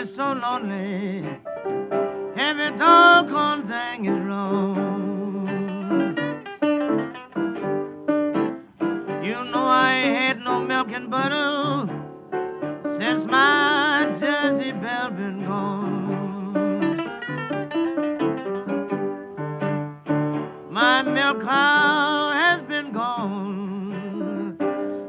is so lonely. Every doggone thing is wrong. You know I ain't had no milk and butter since my Jersey Belle been gone. My milk cow